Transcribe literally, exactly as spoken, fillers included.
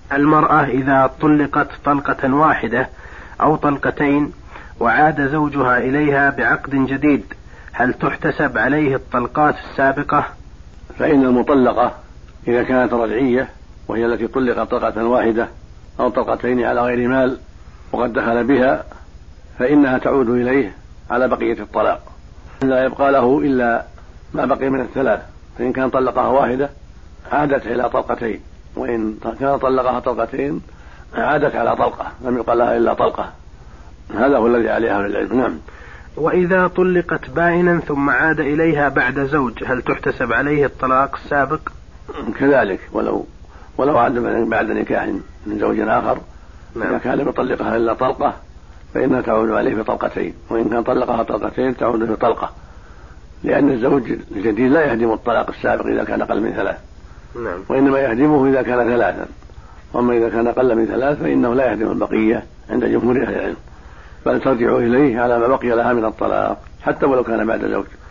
المرأة إذا طلقت طلقة واحدة أو طلقتين وعاد زوجها إليها بعقد جديد هل تحتسب عليه الطلقات السابقة؟ فإن المطلقة إذا كانت رجعية وهي التي طلقت طلقة واحدة أو طلقتين على غير مال وقد دخل بها فإنها تعود إليه على بقية الطلاق، لا يبقى له إلا ما بقي من الثلاث. فإن كان طلقها واحدة عادت إلى طلقتين، وإن كان طلقها طلقتين عادت على طلقة، لم يبقى لها إلا طلقة. هذا هو الذي عليها من العلم. نعم. وإذا طلقت بائنا ثم عاد إليها بعد زوج هل تحتسب عليه الطلاق السابق؟ كذلك، ولو ولو عاد بعد نكاح من زوج آخر. نعم. إذا كان يطلقها إلا طلقة فإنها تعود عليه بطلقتين، وإن كان طلقها طلقتين تعود بطلقة، لأن الزوج الجديد لا يهدم الطلاق السابق إذا كان أقل من ثلاث. نعم. وإنما يهدمه إذا كان ثلاثا، وأما إذا كان أقل من ثلاث فإنه لا يهدم البقية عند جمهور أهل العلم، بل ترجع إليه على ما بقي لها من الطلاق حتى ولو كان بعد زوج.